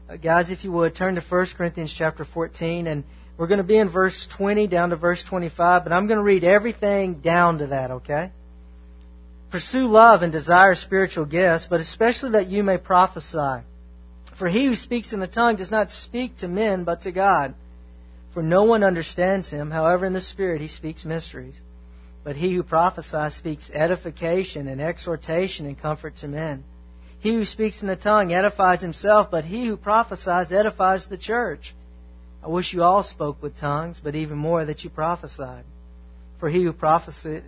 Guys, if you would, turn to 1 Corinthians chapter 14, and we're going to be in verse 20 down to verse 25, but I'm going to read everything down to that, okay? Pursue love and desire spiritual gifts, but especially that you may prophesy. For he who speaks in a tongue does not speak to men, but to God. For no one understands him, however in the Spirit he speaks mysteries. But he who prophesies speaks edification and exhortation and comfort to men. He who speaks in a tongue edifies himself, but he who prophesies edifies the church. I wish you all spoke with tongues, but even more that you prophesied. For he who prophesies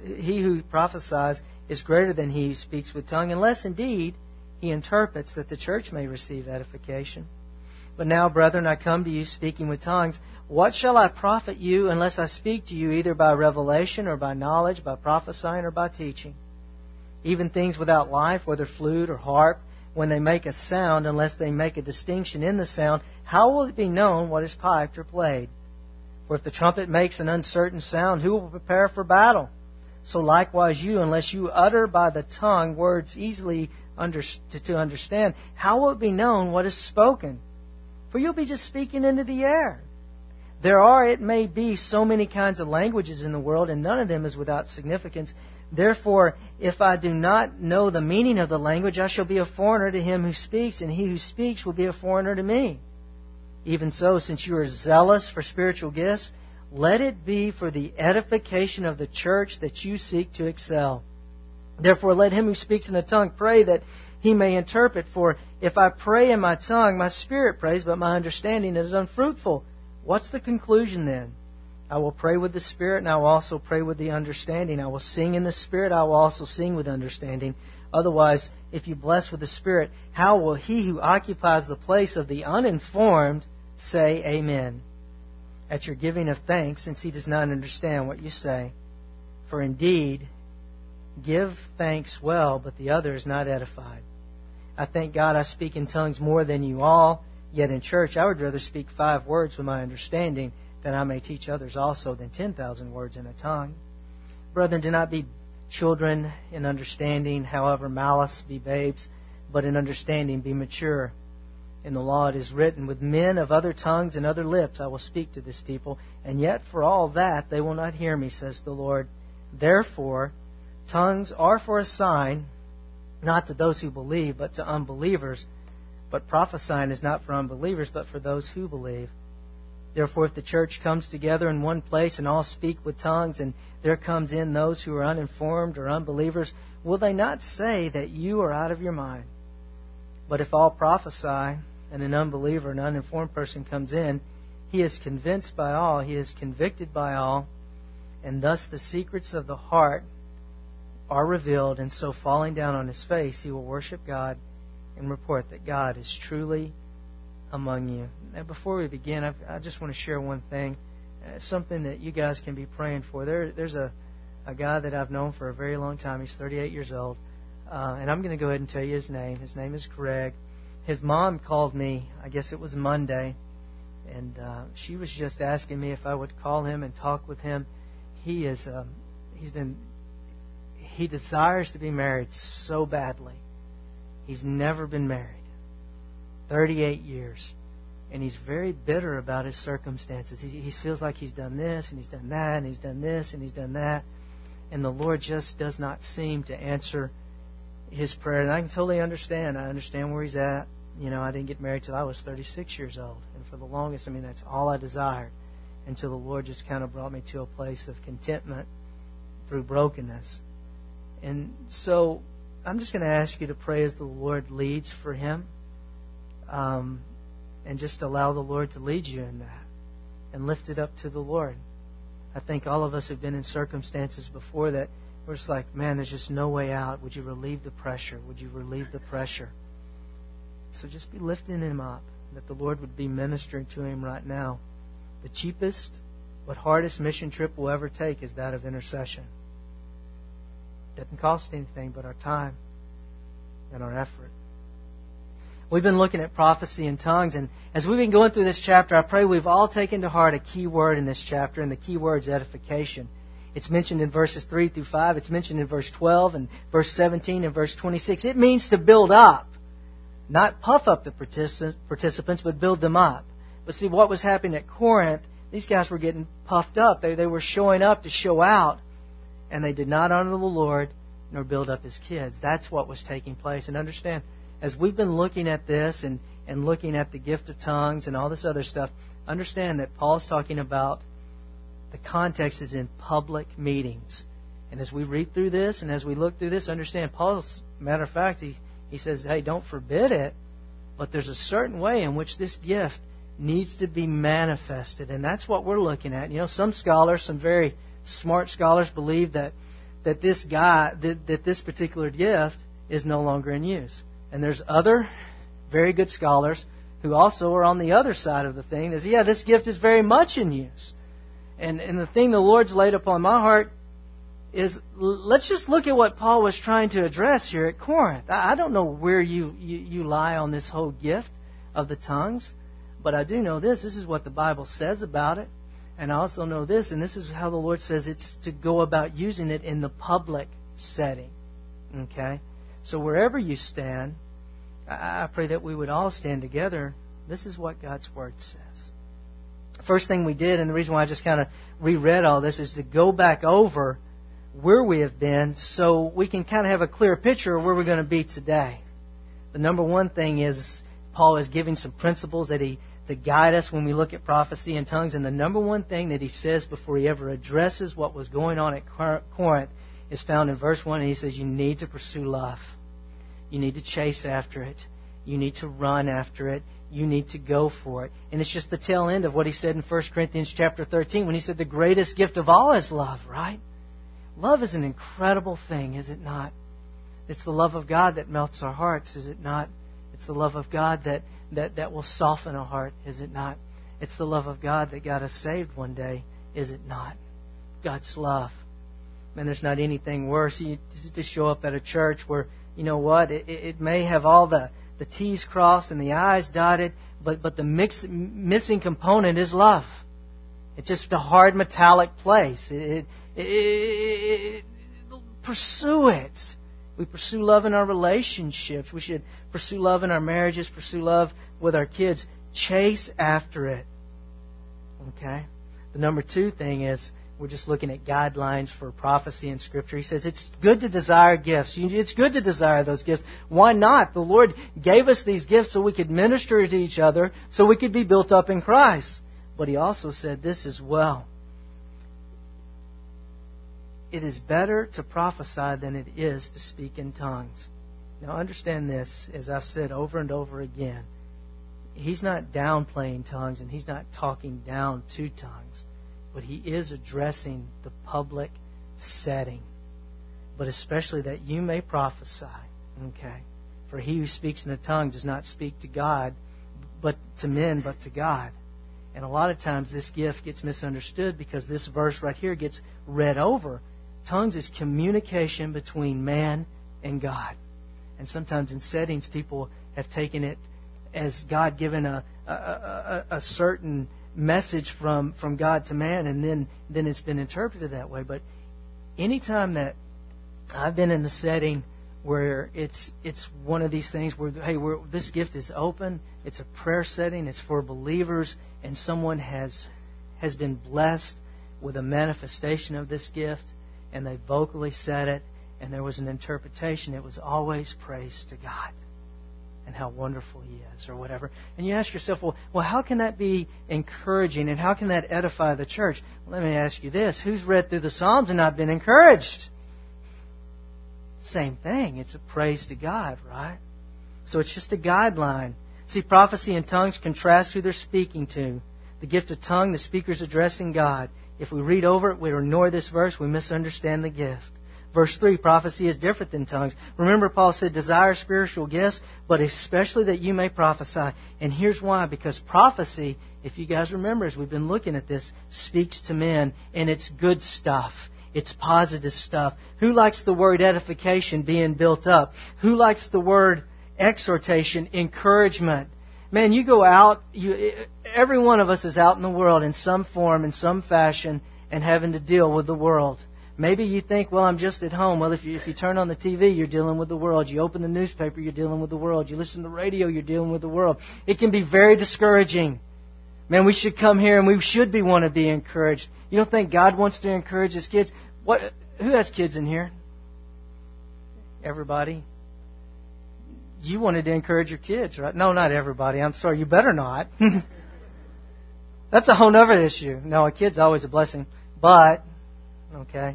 is greater than he who speaks with tongue, unless indeed he interprets, that the church may receive edification. But now, brethren, I come to you speaking with tongues. What shall I profit you unless I speak to you either by revelation or by knowledge, by prophesying or by teaching? Even things without life, whether flute or harp, when they make a sound, unless they make a distinction in the sound, how will it be known what is piped or played? For if the trumpet makes an uncertain sound, who will prepare for battle? So likewise you, unless you utter by the tongue words easily to understand, how will it be known what is spoken? For you'll be just speaking into the air. There are, it may be, so many kinds of languages in the world, and none of them is without significance. Therefore, if I do not know the meaning of the language, I shall be a foreigner to him who speaks, and he who speaks will be a foreigner to me. Even so, since you are zealous for spiritual gifts, let it be for the edification of the church that you seek to excel. Therefore, let him who speaks in a tongue pray that he may interpret. For if I pray in my tongue, my spirit prays, but my understanding is unfruitful. What's the conclusion then? I will pray with the Spirit, and I will also pray with the understanding. I will sing in the Spirit, I will also sing with understanding. Otherwise, if you bless with the Spirit, how will he who occupies the place of the uninformed say Amen at your giving of thanks, since he does not understand what you say? For indeed, give thanks well, but the other is not edified. I thank God I speak in tongues more than you all, yet in church I would rather speak 5 words with my understanding, that I may teach others also, than 10,000 words in a tongue. Brethren, do not be children in understanding, however malice be babes, but in understanding be mature. In the law it is written, with men of other tongues and other lips I will speak to this people, and yet for all that they will not hear me, says the Lord. Therefore, tongues are for a sign, not to those who believe, but to unbelievers. But prophesying is not for unbelievers, but for those who believe. Therefore, if the church comes together in one place and all speak with tongues, and there comes in those who are uninformed or unbelievers, will they not say that you are out of your mind? But if all prophesy, and an unbeliever, an uninformed person comes in, he is convinced by all, he is convicted by all, and thus the secrets of the heart are revealed, and so falling down on his face, he will worship God and report that God is truly among you. Now, before we begin, I just want to share one thing, something that you guys can be praying for. There's a guy that I've known for a very long time. He's 38 years old, and I'm going to go ahead and tell you his name. His name is Greg. His mom called me, I guess it was Monday, and she was just asking me if I would call him and talk with him. He desires to be married so badly. He's never been married. 38 years. And he's very bitter about his circumstances. He feels like he's done this, and he's done that, and he's done this, and he's done that. And the Lord just does not seem to answer his prayer. And I can totally understand. I understand where he's at. You know, I didn't get married till I was 36 years old. And for the longest, that's all I desired. Until the Lord just kind of brought me to a place of contentment through brokenness. And so I'm just going to ask you to pray as the Lord leads for him. And just allow the Lord to lead you in that. And lift it up to the Lord. I think all of us have been in circumstances before that we're just like, man, there's just no way out. Would you relieve the pressure? Would you relieve the pressure? So just be lifting him up. That the Lord would be ministering to him right now. The cheapest but hardest mission trip we'll ever take is that of intercession. It doesn't cost anything but our time and our effort. We've been looking at prophecy and tongues, and as we've been going through this chapter, I pray we've all taken to heart a key word in this chapter, and the key word is edification. It's mentioned in verses 3 through 5. It's mentioned in verse 12 and verse 17 and verse 26. It means to build up. not puff up the participants, but build them up. But see, what was happening at Corinth, these guys were getting puffed up. They were showing up to show out, and they did not honor the Lord nor build up His kids. That's what was taking place. And understand, as we've been looking at this and looking at the gift of tongues and all this other stuff, understand that Paul's talking about the context is in public meetings. And as we read through this and as we look through this, understand Paul's, matter of fact, he says, hey, don't forbid it, but there's a certain way in which this gift needs to be manifested. And that's what we're looking at. You know, some scholars, some very smart scholars believe that this particular gift is no longer in use. And there's other very good scholars who also are on the other side of the thing. Is, yeah, this gift is very much in use. And the thing the Lord's laid upon my heart is, let's just look at what Paul was trying to address here at Corinth. I don't know where you lie on this whole gift of the tongues, but I do know this. This is what the Bible says about it. And I also know this, and this is how the Lord says it's to go about using it in the public setting. Okay? So wherever you stand, I pray that we would all stand together. This is what God's Word says. First thing we did, and the reason why I just kind of reread all this, is to go back over where we have been so we can kind of have a clear picture of where we're going to be today. The number one thing is Paul is giving some principles to guide us when we look at prophecy and tongues. And the number one thing that he says before he ever addresses what was going on at Corinth is found in verse 1. And he says, you need to pursue love. You need to chase after it. You need to run after it. You need to go for it. And it's just the tail end of what he said in 1 Corinthians chapter 13 when he said the greatest gift of all is love, right? Love is an incredible thing, is it not? It's the love of God that melts our hearts, is it not? It's the love of God that will soften a heart, is it not? It's the love of God that got us saved one day, is it not? God's love. Man, there's not anything worse to show up at a church where, you know what, it may have all the T's crossed and the I's dotted, but the missing component is love. It's just a hard metallic place. Pursue it. We pursue love in our relationships. We should pursue love in our marriages, pursue love with our kids. Chase after it. Okay? The number two thing is we're just looking at guidelines for prophecy in Scripture. He says it's good to desire gifts. It's good to desire those gifts. Why not? The Lord gave us these gifts so we could minister to each other, so we could be built up in Christ. But He also said this as well. It is better to prophesy than it is to speak in tongues. Now understand this, as I've said over and over again. He's not downplaying tongues and He's not talking down to tongues. But He is addressing the public setting. But especially that you may prophesy. Okay? For he who speaks in a tongue does not speak to God, but to men, but to God. And a lot of times this gift gets misunderstood because this verse right here gets read over. Tongues is communication between man and God. And sometimes in settings people have taken it as God given a certain message from God to man, and then it's been interpreted that way. But anytime that I've been in a setting where it's one of these things where, hey, this gift is open, it's a prayer setting, it's for believers, and someone has been blessed with a manifestation of this gift, and they vocally said it, and there was an interpretation, it was always praise to God and how wonderful He is, or whatever. And you ask yourself, well, how can that be encouraging, and how can that edify the church? Let me ask you this. Who's read through the Psalms and not been encouraged? Same thing. It's a praise to God, right? So it's just a guideline. See, prophecy and tongues contrast who they're speaking to. The gift of tongue, the speaker's addressing God. If we read over it, we ignore this verse, we misunderstand the gift. Verse 3, prophecy is different than tongues. Remember, Paul said, desire spiritual gifts, but especially that you may prophesy. And here's why. Because prophecy, if you guys remember, as we've been looking at this, speaks to men, and it's good stuff. It's positive stuff. Who likes the word edification, being built up? Who likes the word exhortation, encouragement? Man, you go out, every one of us is out in the world in some form, in some fashion, and having to deal with the world. Maybe you think, well, I'm just at home. Well, if you turn on the TV, you're dealing with the world. You open the newspaper, you're dealing with the world. You listen to the radio, you're dealing with the world. It can be very discouraging. Man, we should come here and we should want to be encouraged. You don't think God wants to encourage His kids? Who has kids in here? Everybody? You wanted to encourage your kids, right? No, not everybody. I'm sorry. You better not. That's a whole other issue. No, a kid's always a blessing. But, okay.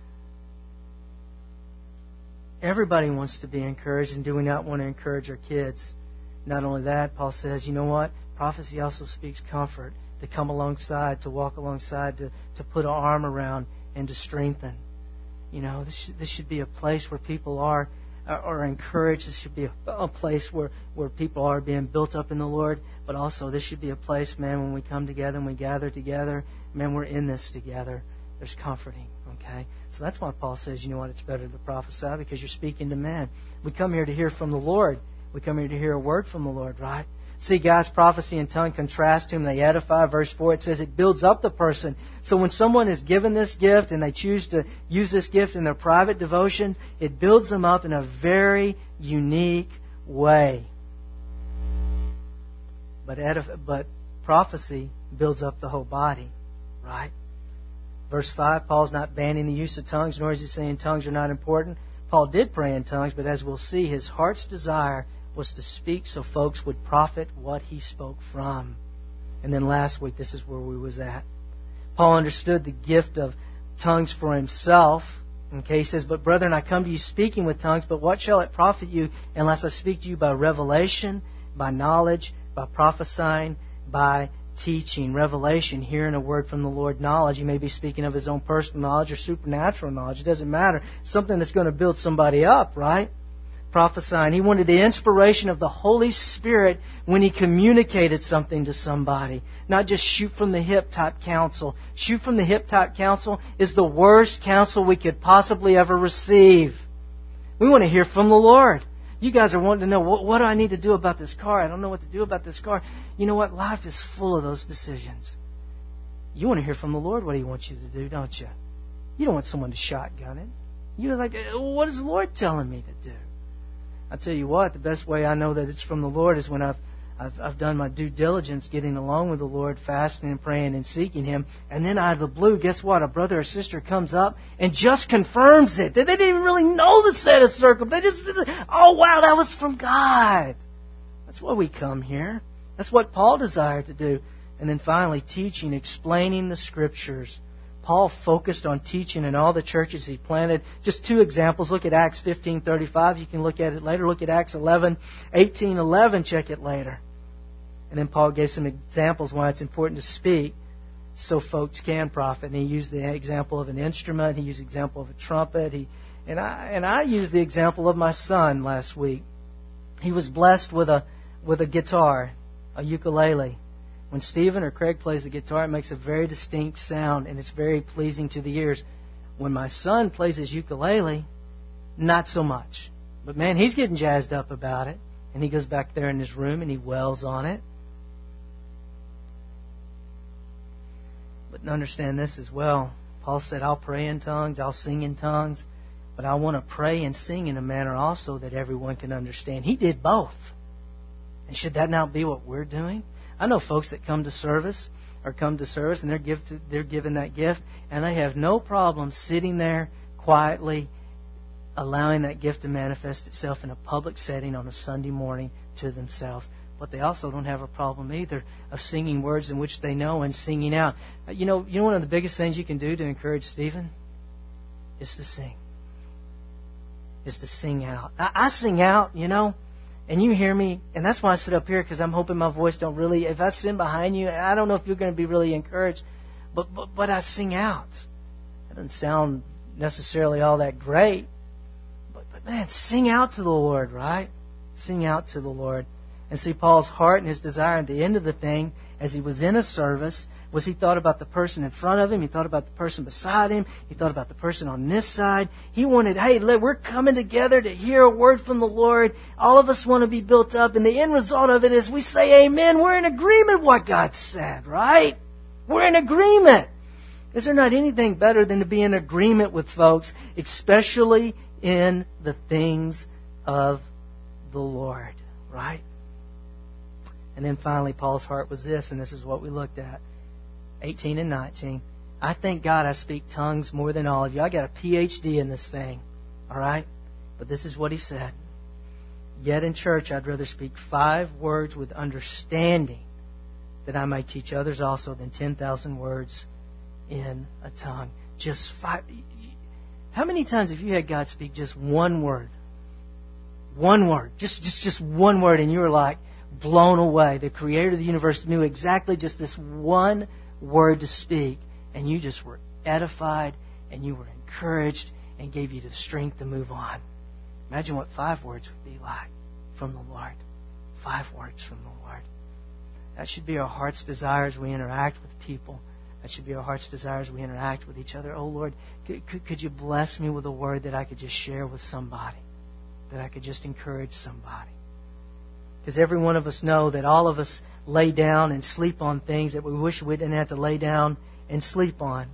Everybody wants to be encouraged, and do we not want to encourage our kids? Not only that, Paul says, you know what? Prophecy also speaks comfort, to come alongside, to walk alongside, to put an arm around, and to strengthen. You know, this should be a place where people are encouraged. This should be a place where people are being built up in the Lord. But also, this should be a place, man, when we come together and we gather together, man, we're in this together. There's comforting, okay? So that's why Paul says, you know what, it's better to prophesy, because you're speaking to men. We come here to hear from the Lord. We come here to hear a word from the Lord, right? See, guys, prophecy and tongue contrast to Him. They edify. Verse 4, it says it builds up the person. So when someone is given this gift and they choose to use this gift in their private devotion, it builds them up in a very unique way. But prophecy builds up the whole body, right? Verse 5, Paul's not banning the use of tongues, nor is he saying tongues are not important. Paul did pray in tongues, but as we'll see, his heart's desire was to speak so folks would profit what he spoke from. And then last week, this is where we was at. Paul understood the gift of tongues for himself. Okay, he says, but brethren, I come to you speaking with tongues, but what shall it profit you unless I speak to you by revelation, by knowledge, by prophesying, by teaching? Revelation, hearing a word from the Lord. Knowledge, he may be speaking of his own personal knowledge or supernatural knowledge. It doesn't matter. Something that's going to build somebody up, right? Prophesying. He wanted the inspiration of the Holy Spirit when he communicated something to somebody. Not just shoot from the hip type counsel. Shoot from the hip type counsel is the worst counsel we could possibly ever receive. We want to hear from the Lord. You guys are wanting to know, what do I need to do about this car? I don't know what to do about this car. You know what? Life is full of those decisions. You want to hear from the Lord what He wants you to do, don't you? You don't want someone to shotgun it. You're like, what is the Lord telling me to do? I tell you what, the best way I know that it's from the Lord is when I've done my due diligence getting along with the Lord, fasting and praying and seeking Him, and then out of the blue, guess what? A brother or sister comes up and just confirms it. They didn't even really know the set of circumstances. They just, oh wow, that was from God. That's why we come here. That's what Paul desired to do. And then finally, teaching, explaining the Scriptures. Paul focused on teaching in all the churches he planted. Just two examples. Look at Acts 15:35. You can look at it later. Look at Acts 18:11. Check it later. And then Paul gave some examples why it's important to speak so folks can profit. And he used the example of an instrument. He used the example of a trumpet. And I used the example of my son last week. He was blessed with a guitar, a ukulele. When Stephen or Craig plays the guitar, it makes a very distinct sound, and it's very pleasing to the ears. When my son plays his ukulele, not so much. But man, he's getting jazzed up about it. And he goes back there in his room and he wails on it. But understand this as well. Paul said, I'll pray in tongues, I'll sing in tongues, but I want to pray and sing in a manner also that everyone can understand. He did both. And should that not be what we're doing? I know folks that come to service and they're given that gift, and they have no problem sitting there quietly allowing that gift to manifest itself in a public setting on a Sunday morning to themselves. But they also don't have a problem either of singing words in which they know and singing out. You know one of the biggest things you can do to encourage Stephen is to sing. Is to sing out. I sing out, and you hear me, and that's why I sit up here, because I'm hoping my voice don't really, if I sing behind you, I don't know if you're going to be really encouraged, but I sing out. It doesn't sound necessarily all that great, but man, sing out to the Lord, right? Sing out to the Lord. And see, Paul's heart and his desire at the end of the thing, as he was in a service, was he thought about the person in front of him. He thought about the person beside him. He thought about the person on this side. He wanted, hey, we're coming together to hear a word from the Lord. All of us want to be built up. And the end result of it is we say amen. We're in agreement with what God said, right? We're in agreement. Is there not anything better than to be in agreement with folks, especially in the things of the Lord, right? And then finally, Paul's heart was this, and this is what we looked at, 18 and 19. I thank God I speak tongues more than all of you. I got a PhD in this thing, all right? But this is what he said. Yet in church I'd rather speak 5 words with understanding, that I may teach others also, than 10,000 words in a tongue. Just 5. How many times have you had God speak just one word? One word. Just one word, and you were like blown away. The Creator of the universe knew exactly just this one word to speak, and you just were edified, and you were encouraged, and gave you the strength to move on. Imagine what 5 words would be like from the Lord. 5 words from the Lord. That should be our heart's desire as we interact with people. That should be our heart's desire as we interact with each other. Oh Lord, could you bless me with a word that I could just share with somebody? That I could just encourage somebody? Because every one of us know that all of us lay down and sleep on things that we wish we didn't have to lay down and sleep on.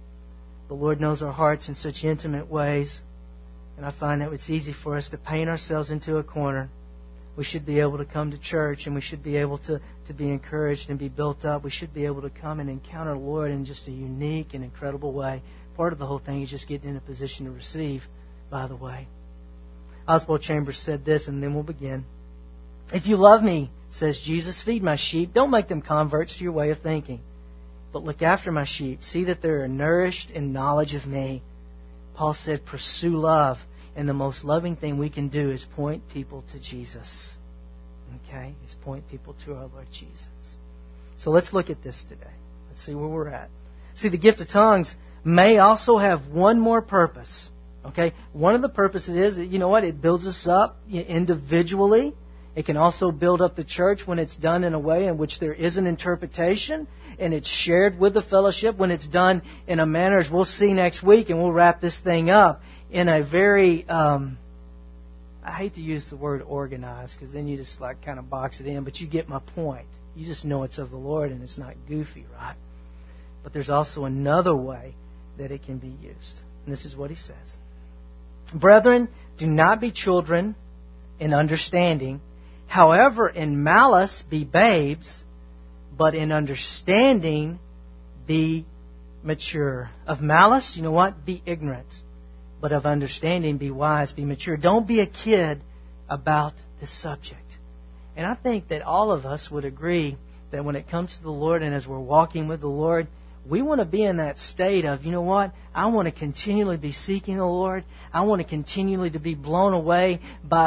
The Lord knows our hearts in such intimate ways. And I find that it's easy for us to paint ourselves into a corner. We should be able to come to church, and we should be able to be encouraged and be built up. We should be able to come and encounter the Lord in just a unique and incredible way. Part of the whole thing is just getting in a position to receive, by the way. Oswald Chambers said this, and then we'll begin. If you love me, says Jesus, feed my sheep. Don't make them converts to your way of thinking, but look after my sheep. See that they are nourished in knowledge of me. Paul said, pursue love. And the most loving thing we can do is point people to Jesus. Okay? Is point people to our Lord Jesus. So let's look at this today. Let's see where we're at. See, the gift of tongues may also have one more purpose. Okay? One of the purposes is that, you know what? It builds us up individually. It can also build up the church when it's done in a way in which there is an interpretation and it's shared with the fellowship, when it's done in a manner, as we'll see next week, and we'll wrap this thing up, in a very, I hate to use the word organized, because then you just like kind of box it in, but you get my point. You just know it's of the Lord and it's not goofy, right? But there's also another way that it can be used. And this is what he says. Brethren, do not be children in understanding. However, in malice be babes, but in understanding be mature. Of malice, you know what? Be ignorant. But of understanding, be wise, be mature. Don't be a kid about this subject. And I think that all of us would agree that when it comes to the Lord and as we're walking with the Lord, we want to be in that state of, you know what? I want to continually be seeking the Lord. I want to continually to be blown away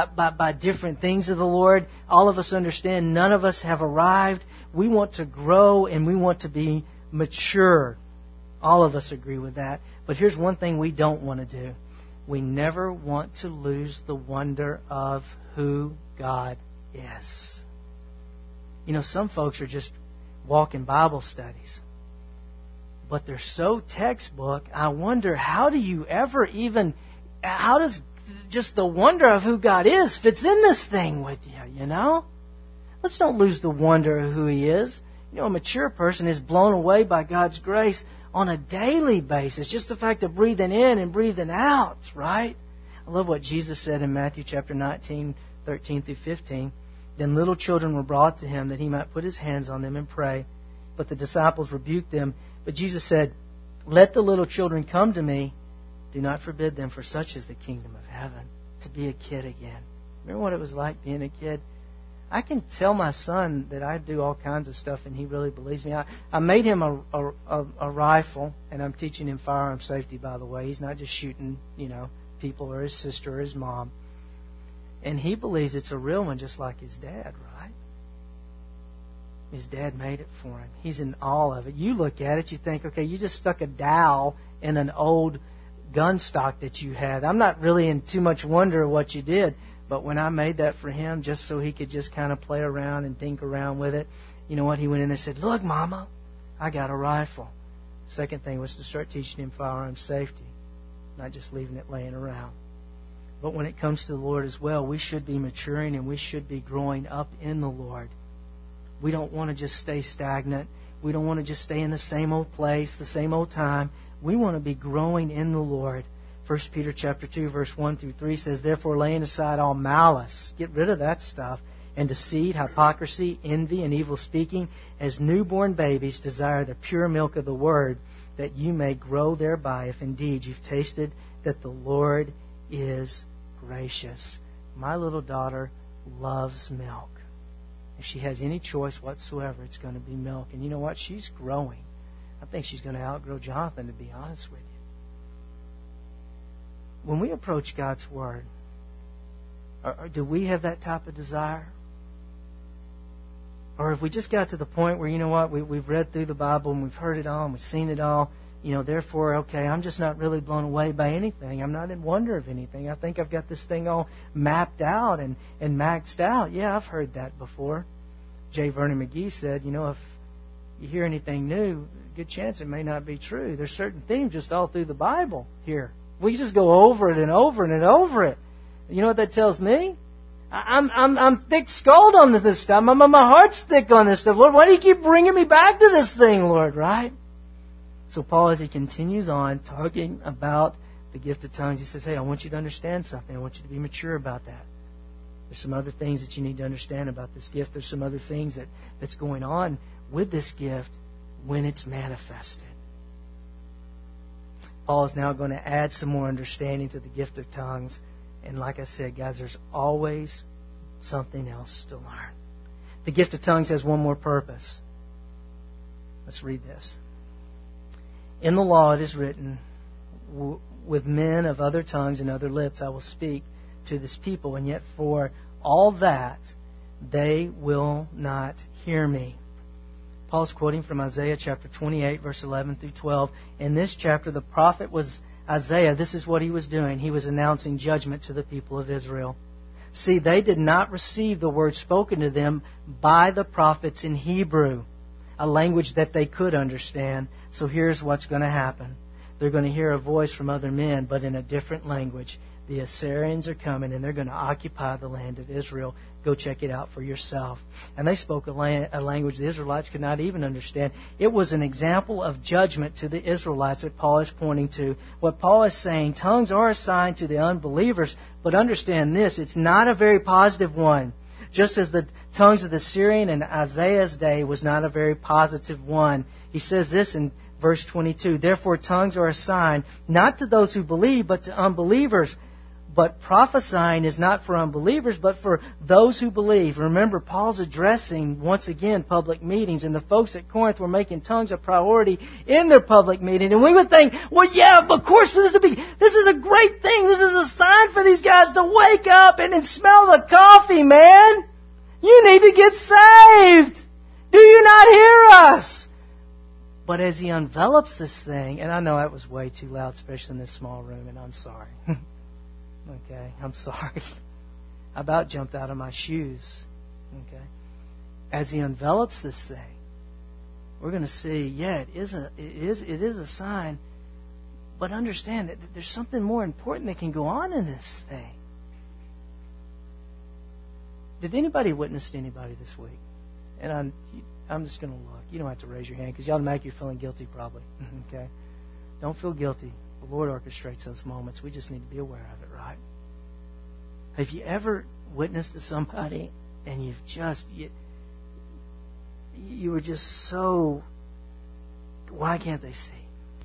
by different things of the Lord. All of us understand none of us have arrived. We want to grow and we want to be mature. All of us agree with that. But here's one thing we don't want to do. We never want to lose the wonder of who God is. You know, some folks are just walking Bible studies, but they're so textbook. I wonder, how does just the wonder of who God is fits in this thing with you, you know? Let's don't lose the wonder of who He is. You know, a mature person is blown away by God's grace on a daily basis. Just the fact of breathing in and breathing out, right? I love what Jesus said in Matthew chapter 19, 13 through 15. Then little children were brought to Him that He might put His hands on them and pray. But the disciples rebuked them. But Jesus said, let the little children come to me. Do not forbid them, for such is the kingdom of heaven. To be a kid again. Remember what it was like being a kid? I can tell my son that I do all kinds of stuff and he really believes me. I made him a rifle, and I'm teaching him firearm safety, by the way. He's not just shooting, people or his sister or his mom. And he believes it's a real one, just like his dad, right? His dad made it for him. He's in awe of it. You look at it, you think, okay, you just stuck a dowel in an old gun stock that you had. I'm not really in too much wonder of what you did. But when I made that for him, just so he could just kind of play around and dink around with it, you know what? He went in there and said, look, Mama, I got a rifle. Second thing was to start teaching him firearm safety, not just leaving it laying around. But when it comes to the Lord as well, we should be maturing and we should be growing up in the Lord. We don't want to just stay stagnant. We don't want to just stay in the same old place, the same old time. We want to be growing in the Lord. 1 Peter chapter 2, verse 1 through 3 says, "Therefore, laying aside all malice," get rid of that stuff, "and deceit, hypocrisy, envy, and evil speaking, as newborn babies desire the pure milk of the Word, that you may grow thereby, if indeed you've tasted that the Lord is gracious." My little daughter loves milk. If she has any choice whatsoever, it's going to be milk. And you know what? She's growing. I think she's going to outgrow Jonathan, to be honest with you. When we approach God's Word, do we have that type of desire? Or if we just got to the point where, you know what, we've read through the Bible and we've heard it all and we've seen it all, therefore, okay, I'm just not really blown away by anything. I'm not in wonder of anything. I think I've got this thing all mapped out and maxed out. Yeah, I've heard that before. J. Vernon McGee said, if you hear anything new, good chance it may not be true. There's certain themes just all through the Bible here. We just go over it and over it and over it. You know what that tells me? I'm thick-skulled on this stuff. My heart's thick on this stuff. Lord, why do you keep bringing me back to this thing, Lord, right? So Paul, as he continues on talking about the gift of tongues, he says, hey, I want you to understand something. I want you to be mature about that. There's some other things that you need to understand about this gift. There's some other things that's going on with this gift when it's manifested. Paul is now going to add some more understanding to the gift of tongues. And like I said, guys, there's always something else to learn. The gift of tongues has one more purpose. Let's read this. In the law it is written, with men of other tongues and other lips I will speak to this people, and yet for all that they will not hear me. Paul's quoting from Isaiah chapter 28, verse 11 through 12. In this chapter, the prophet was Isaiah. This is what he was doing. He was announcing judgment to the people of Israel. See, they did not receive the word spoken to them by the prophets in Hebrew, a language that they could understand. So here's what's going to happen. They're going to hear a voice from other men, but in a different language. The Assyrians are coming, and they're going to occupy the land of Israel. Go check it out for yourself. And they spoke a language the Israelites could not even understand. It was an example of judgment to the Israelites that Paul is pointing to. What Paul is saying, tongues are assigned to the unbelievers, but understand this, it's not a very positive one. Just as the tongues of the Syrian in Isaiah's day was not a very positive one. He says this in verse 22, therefore tongues are assigned not to those who believe, but to unbelievers. But prophesying is not for unbelievers, but for those who believe. Remember, Paul's addressing, once again, public meetings. And the folks at Corinth were making tongues a priority in their public meetings. And we would think, well, yeah, of course, this is a great thing. This is a sign for these guys to wake up and smell the coffee, man. You need to get saved. Do you not hear us? But as he envelops this thing, and I know that was way too loud, especially in this small room, and I'm sorry. Okay, I'm sorry. I about jumped out of my shoes. Okay. As he envelops this thing, we're going to see, yeah, it is a sign, but understand that there's something more important that can go on in this thing. Did anybody witness to anybody this week? And I'm just going to look. You don't have to raise your hand because y'all make you feeling guilty probably. Okay? Don't feel guilty. The Lord orchestrates those moments. We just need to be aware of it, right? Have you ever witnessed to somebody and you were just so, why can't they see?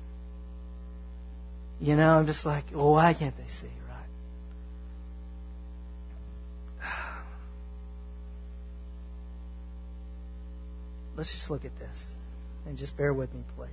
I'm just like, well, why can't they see, right? Let's just look at this and just bear with me, please.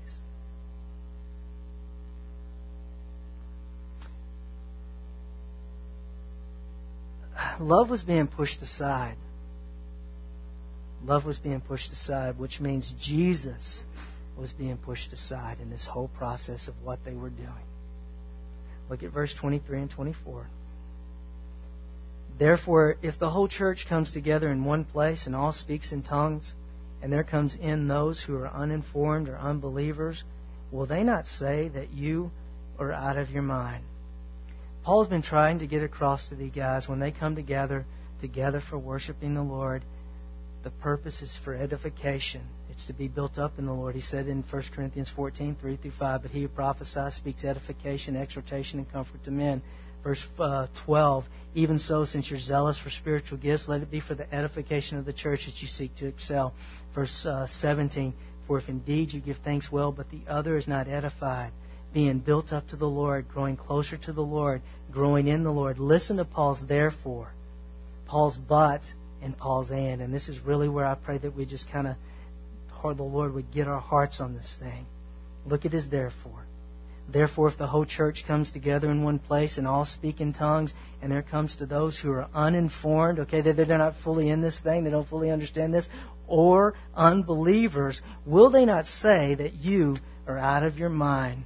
Love was being pushed aside. Love was being pushed aside, which means Jesus was being pushed aside in this whole process of what they were doing. Look at verse 23 and 24. Therefore, if the whole church comes together in one place and all speaks in tongues, and there comes in those who are uninformed or unbelievers, will they not say that you are out of your mind? Paul's been trying to get across to these guys when they come together for worshiping the Lord. The purpose is for edification. It's needs to be built up in the Lord. He said in 1 Corinthians 14, 3-5, but he who prophesies speaks edification, exhortation, and comfort to men. Verse 12, even so, since you're zealous for spiritual gifts, let it be for the edification of the church that you seek to excel. Verse 17, for if indeed you give thanks well, but the other is not edified, being built up to the Lord, growing closer to the Lord, growing in the Lord. Listen to Paul's therefore, Paul's but, and Paul's and this is really where I pray that we just kind of, the Lord would get our hearts on this thing. Look at his therefore. Therefore, if the whole church comes together in one place and all speak in tongues, and there comes to those who are uninformed, okay, they're not fully in this thing, they don't fully understand this, or unbelievers, will they not say that you are out of your mind?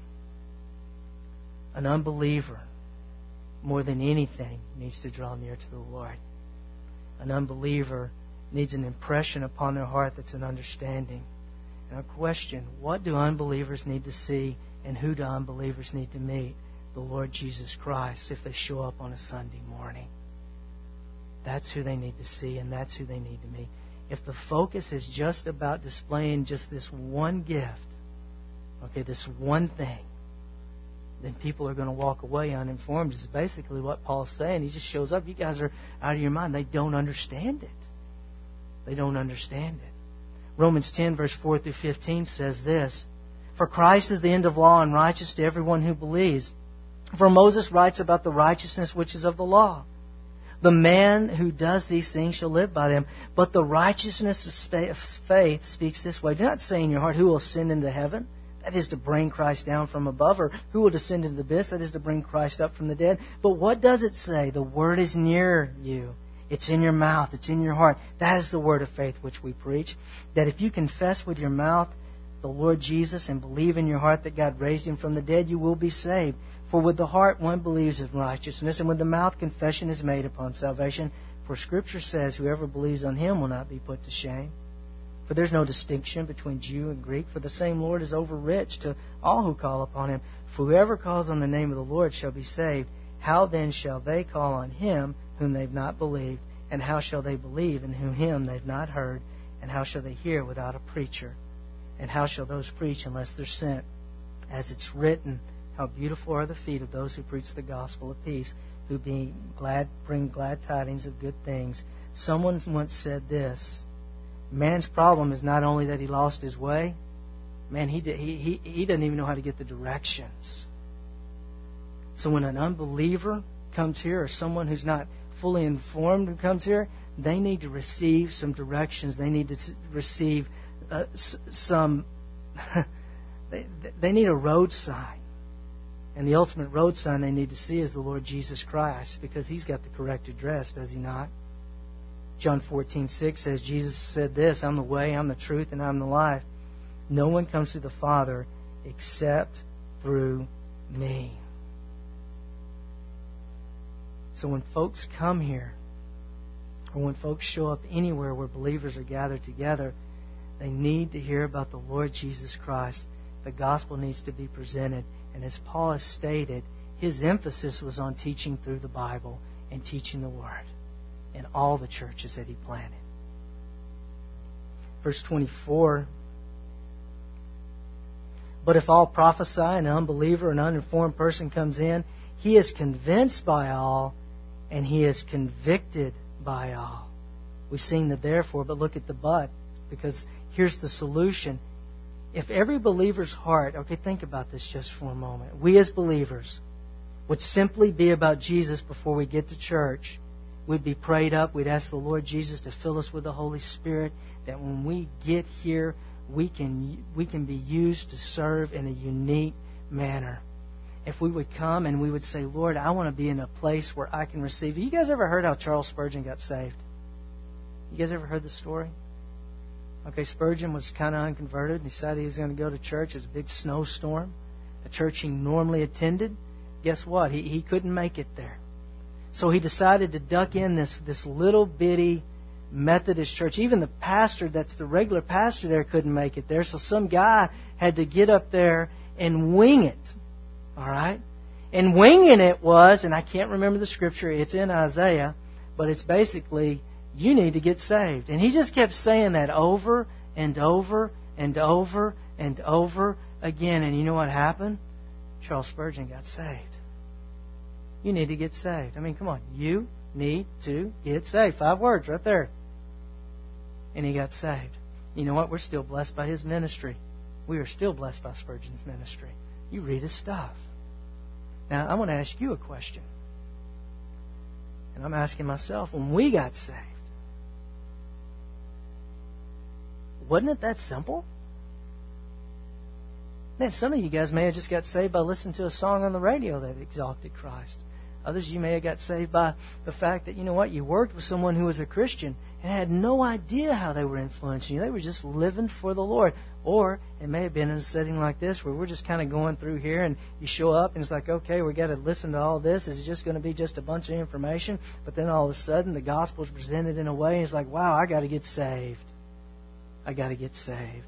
An unbeliever, more than anything, needs to draw near to the Lord. An unbeliever needs an impression upon their heart that's an understanding. And a question, what do unbelievers need to see, and who do unbelievers need to meet? The Lord Jesus Christ, if they show up on a Sunday morning. That's who they need to see, and that's who they need to meet. If the focus is just about displaying just this one gift, okay, this one thing, then people are going to walk away uninformed. It's basically what Paul's saying. He just shows up. You guys are out of your mind. They don't understand it. They don't understand it. Romans 10, verse 4-15 says this, for Christ is the end of law and righteous to everyone who believes. For Moses writes about the righteousness which is of the law. The man who does these things shall live by them. But the righteousness of faith speaks this way. Do not say in your heart, who will ascend into heaven? That is to bring Christ down from above. Or who will descend into the abyss? That is to bring Christ up from the dead. But what does it say? The word is near you. It's in your mouth. It's in your heart. That is the word of faith which we preach. That if you confess with your mouth the Lord Jesus and believe in your heart that God raised Him from the dead, you will be saved. For with the heart one believes in righteousness, and with the mouth confession is made upon salvation. For Scripture says, whoever believes on Him will not be put to shame. For there's no distinction between Jew and Greek, for the same Lord is overrich to all who call upon Him. For whoever calls on the name of the Lord shall be saved. How then shall they call on Him whom they've not believed? And how shall they believe in whom they've not heard? And how shall they hear without a preacher? And how shall those preach unless they're sent? As it's written, how beautiful are the feet of those who preach the gospel of peace, who bring glad tidings of good things. Someone once said this, man's problem is not only that he lost his way, man, he doesn't even know how to get the directions. So when an unbeliever comes here, or someone who's not fully informed who comes here, they need to receive some directions. They need to receive some... they need a road sign. And the ultimate road sign they need to see is the Lord Jesus Christ, because He's got the correct address, does He not? John 14:6 says, Jesus said this, I'm the way, I'm the truth, and I'm the life. No one comes to the Father except through me. So when folks come here, or when folks show up anywhere where believers are gathered together, they need to hear about the Lord Jesus Christ. The gospel needs to be presented. And as Paul has stated, his emphasis was on teaching through the Bible and teaching the Word in all the churches that he planted. Verse 24, but if all prophesy and an unbeliever, an uninformed person comes in, he is convinced by all and he is convicted by all. We've seen the therefore, but look at the but, because here's the solution. If every believer's heart, okay, think about this just for a moment. We as believers would simply be about Jesus before we get to church. We'd be prayed up. We'd ask the Lord Jesus to fill us with the Holy Spirit, that when we get here, we can be used to serve in a unique manner. If we would come and we would say, Lord, I want to be in a place where I can receive you. You guys ever heard how Charles Spurgeon got saved? You guys ever heard the story? Okay, Spurgeon was kind of unconverted and decided he was going to go to church. It was a big snowstorm. The church he normally attended, guess what? He couldn't make it there. So he decided to duck in this little bitty Methodist church. Even the pastor, that's the regular pastor there, couldn't make it there. So some guy had to get up there and wing it. All right? And winging it was, and I can't remember the scripture, it's in Isaiah, but it's basically, you need to get saved. And he just kept saying that over and over and over and over again. And you know what happened? Charles Spurgeon got saved. You need to get saved. I mean, come on. You need to get saved. 5 words right there. And he got saved. You know what? We're still blessed by his ministry. We are still blessed by Spurgeon's ministry. You read his stuff. Now, I want to ask you a question. And I'm asking myself, when we got saved, wasn't it that simple? Man, some of you guys may have just got saved by listening to a song on the radio that exalted Christ. Others, you may have got saved by the fact that, you know what, you worked with someone who was a Christian and had no idea how they were influencing you. They were just living for the Lord. Or it may have been in a setting like this where we're just kind of going through here and you show up and it's like, okay, we got to listen to all this. It's just going to be just a bunch of information. But then all of a sudden the gospel is presented in a way and it's like, wow, I got to get saved. I got to get saved.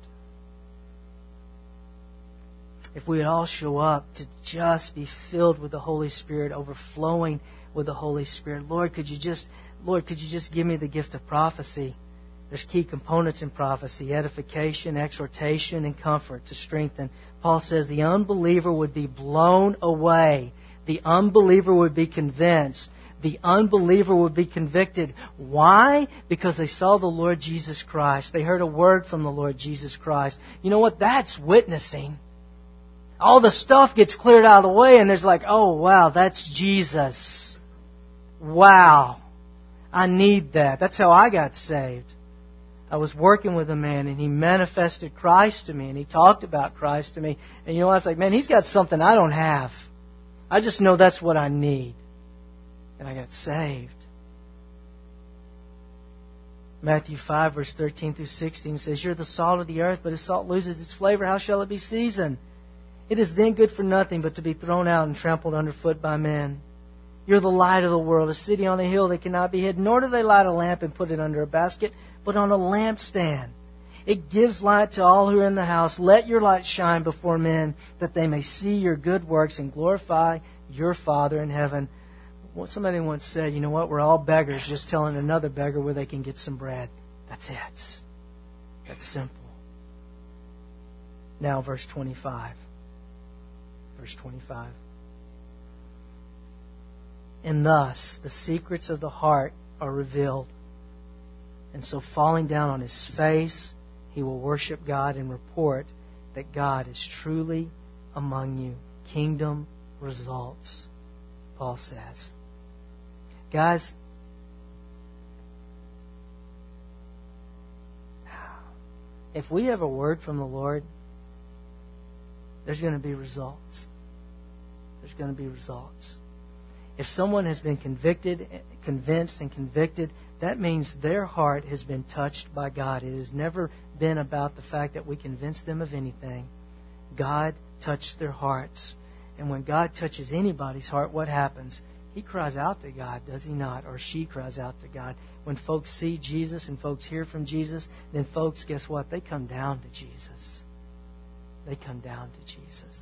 If we would all show up to just be filled with the Holy Spirit, overflowing with the Holy Spirit. Lord, could you just give me the gift of prophecy? There's key components in prophecy: edification, exhortation, and comfort to strengthen. Paul says the unbeliever would be blown away. The unbeliever would be convinced. The unbeliever would be convicted. Why? Because they saw the Lord Jesus Christ. They heard a word from the Lord Jesus Christ. You know what? That's witnessing. All the stuff gets cleared out of the way and there's like, oh wow, that's Jesus. Wow. I need that. That's how I got saved. I was working with a man and he manifested Christ to me and he talked about Christ to me. And you know, I was like, man, he's got something I don't have. I just know that's what I need. And I got saved. Matthew 5 verse 13 through 16 says, you're the salt of the earth, but if salt loses its flavor, how shall it be seasoned? It is then good for nothing but to be thrown out and trampled underfoot by men. You're the light of the world, a city on a hill that cannot be hid, nor do they light a lamp and put it under a basket, but on a lampstand. It gives light to all who are in the house. Let your light shine before men, that they may see your good works and glorify your Father in heaven. Somebody once said, you know what, we're all beggars, just telling another beggar where they can get some bread. That's it. That's simple. Now verse 25. Verse 25. And thus the secrets of the heart are revealed. And so falling down on his face, he will worship God and report that God is truly among you. Kingdom results, Paul says. Guys, if we have a word from the Lord, there's going to be results. There's going to be results. If someone has been convinced and convicted, that means their heart has been touched by God. It has never been about the fact that we convinced them of anything. God touched their hearts. And when God touches anybody's heart, what happens? He cries out to God, does he not? Or she cries out to God. When folks see Jesus and folks hear from Jesus, then folks, guess what? They come down to Jesus. They come down to Jesus.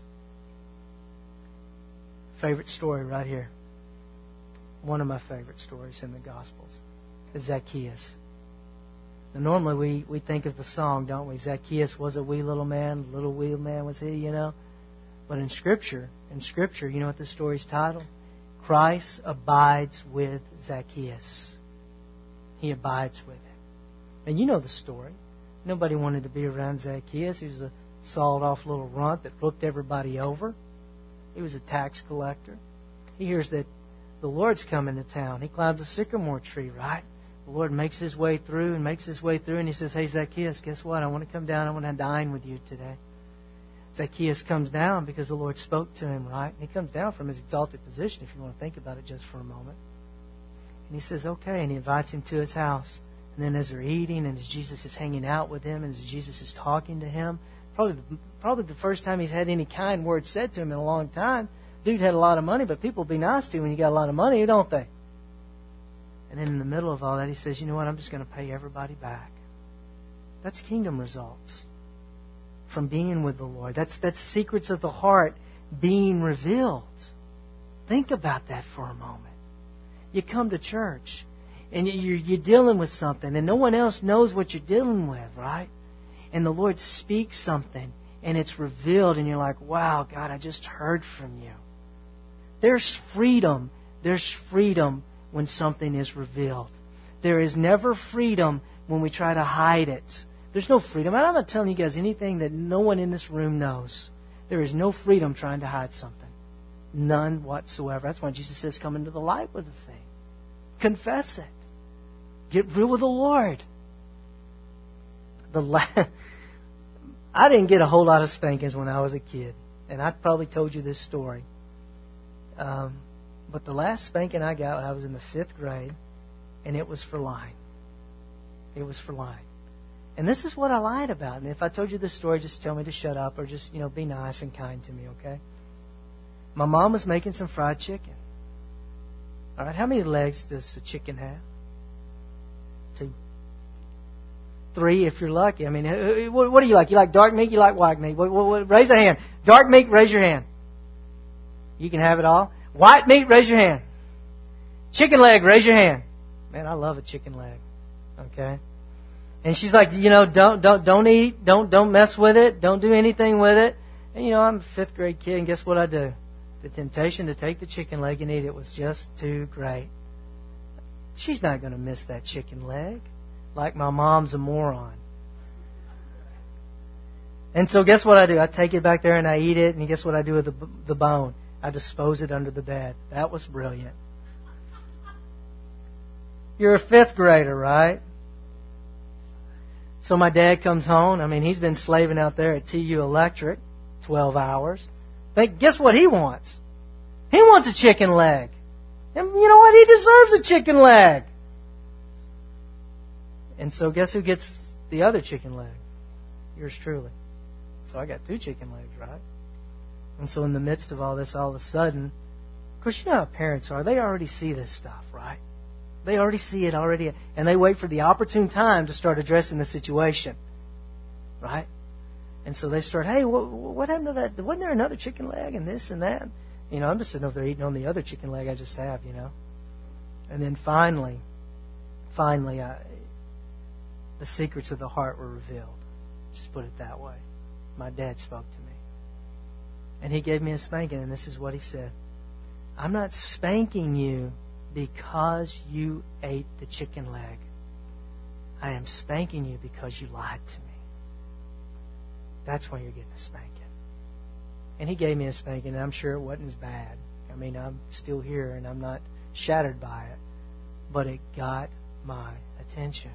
Favorite story right here. One of my favorite stories in the Gospels is Zacchaeus. Now, normally we think of the song, don't we? Zacchaeus was a wee little man, little wee man was he, you know. But in Scripture, you know what the story's titled? Christ abides with Zacchaeus. He abides with him. And you know the story. Nobody wanted to be around Zacchaeus. He was a sawed-off little runt that looked everybody over. He was a tax collector. He hears that the Lord's coming to town. He climbs a sycamore tree, right? The Lord makes his way through, and he says, hey, Zacchaeus, guess what? I want to come down. I want to dine with you today. Zacchaeus comes down because the Lord spoke to him, right? And he comes down from his exalted position, if you want to think about it just for a moment. And he says, okay, and he invites him to his house. And then as they're eating, and as Jesus is hanging out with him, and as Jesus is talking to him, probably the first time he's had any kind word said to him in a long time. Dude had a lot of money, but people be nice to you when you got a lot of money, don't they? And then in the middle of all that, he says, you know what, I'm just going to pay everybody back. That's kingdom results from being with the Lord. That's secrets of the heart being revealed. Think about that for a moment. You come to church, and you're dealing with something, and no one else knows what you're dealing with, right? and the Lord speaks something and it's revealed and you're like, wow, God, I just heard from you. There's freedom. There's freedom when something is revealed. There is never freedom when we try to hide it. There's no freedom. I'm not telling you guys anything that no one in this room knows. There is no freedom trying to hide something. None whatsoever. That's why Jesus says, come into the light with the thing. Confess it. Get real with the Lord. I didn't get a whole lot of spankings when I was a kid. And I probably told you this story. But the last spanking I got when I was in the 5th grade, and it was for lying. It was for lying. And this is what I lied about. And if I told you this story, just tell me to shut up or just, be nice and kind to me, okay? My mom was making some fried chicken. All right, how many legs does a chicken have? 2. 3 if you're lucky. I mean, what do you like? You like dark meat? You like white meat? Raise a hand. Dark meat, raise your hand. You can have it all. White meat, raise your hand. Chicken leg, raise your hand. Man, I love a chicken leg. Okay? And she's like, don't eat, don't mess with it, don't do anything with it. And I'm a 5th grade kid, and guess what I do? The temptation to take the chicken leg and eat it was just too great. She's not going to miss that chicken leg. Like my mom's a moron. And so guess what I do? I take it back there and I eat it, and guess what I do with the bone? I dispose it under the bed. That was brilliant. You're a 5th grader, right? So my dad comes home. I mean, he's been slaving out there at TU Electric 12 hours. But guess what he wants? He wants a chicken leg. And you know what? He deserves a chicken leg. And so guess who gets the other chicken leg? Yours truly. So I got 2 chicken legs, right? And so in the midst of all this, all of a sudden, of course, you know how parents are. They already see this stuff, right? They already see it already. And they wait for the opportune time to start addressing the situation. Right? And so they start, hey, what happened to that? Wasn't there another chicken leg and this and that? I'm just sitting over there eating on the other chicken leg I just have, And then finally, the secrets of the heart were revealed. Just put it that way. My dad spoke to me. And he gave me a spanking, and this is what he said. I'm not spanking you because you ate the chicken leg. I am spanking you because you lied to me. That's why you're getting a spanking. And he gave me a spanking, and I'm sure it wasn't as bad. I mean, I'm still here, and I'm not shattered by it. But it got my attention.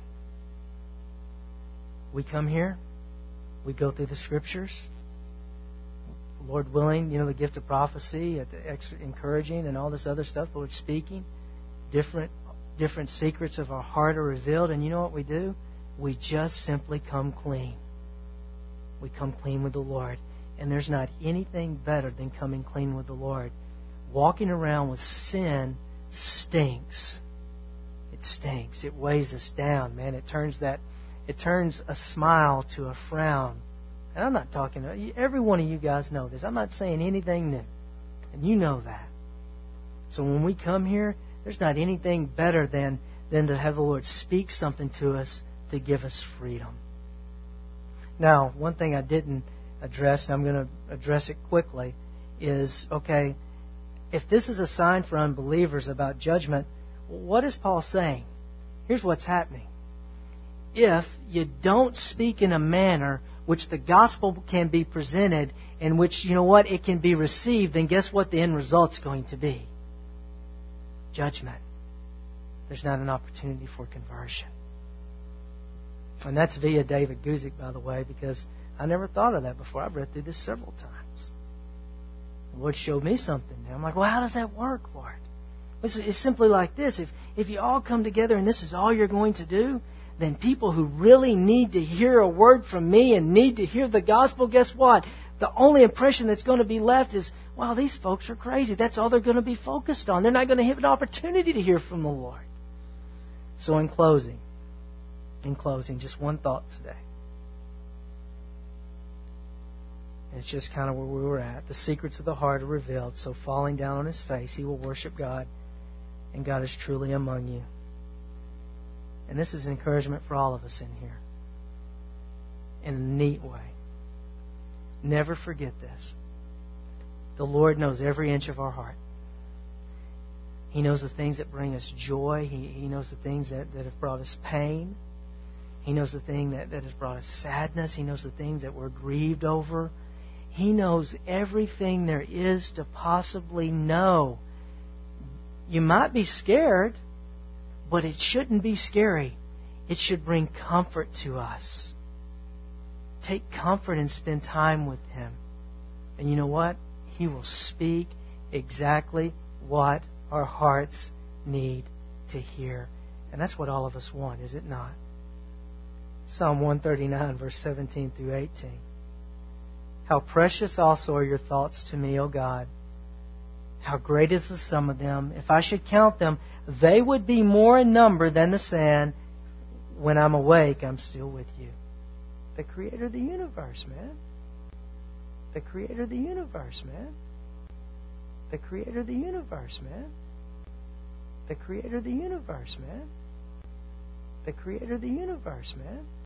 We come here. We go through the Scriptures. Lord willing, the gift of prophecy, encouraging, and all this other stuff. Lord speaking. Different secrets of our heart are revealed. And you know what we do? We just simply come clean. We come clean with the Lord. And there's not anything better than coming clean with the Lord. Walking around with sin stinks. It stinks. It weighs us down, man. It turns a smile to a frown. And I'm not talking, every one of you guys know this. I'm not saying anything new. And you know that. So when we come here, there's not anything better than to have the Lord speak something to us to give us freedom. Now, one thing I didn't address, and I'm going to address it quickly, is, okay, if this is a sign for unbelievers about judgment, what is Paul saying? Here's what's happening. If you don't speak in a manner which the gospel can be presented, in which, it can be received, then guess what the end result's going to be? Judgment. There's not an opportunity for conversion. And that's via David Guzik, by the way, because I never thought of that before. I've read through this several times. The Lord showed me something. And I'm like, well, how does that work, Lord? It's simply like this. If you all come together and this is all you're going to do, then people who really need to hear a word from me and need to hear the gospel, guess what? The only impression that's going to be left is, wow, these folks are crazy. That's all they're going to be focused on. They're not going to have an opportunity to hear from the Lord. So in closing, just one thought today. It's just kind of where we were at. The secrets of the heart are revealed. So falling down on his face, he will worship God. And God is truly among you. And this is an encouragement for all of us in here. in a neat way. Never forget this. The Lord knows every inch of our heart. He knows the things that bring us joy. He knows the things that have brought us pain. He knows the thing that has brought us sadness. He knows the things that we're grieved over. He knows everything there is to possibly know. You might be scared, but it shouldn't be scary. It should bring comfort to us. Take comfort and spend time with Him. And you know what? He will speak exactly what our hearts need to hear. And that's what all of us want, is it not? Psalm 139, verse 17 through 18. How precious also are your thoughts to me, O God. How great is the sum of them. If I should count them, they would be more in number than the sand. When I'm awake, I'm still with you. The Creator of the universe, man. The Creator of the universe, man. The Creator of the universe, man. The Creator of the universe, man. The Creator of the universe, man.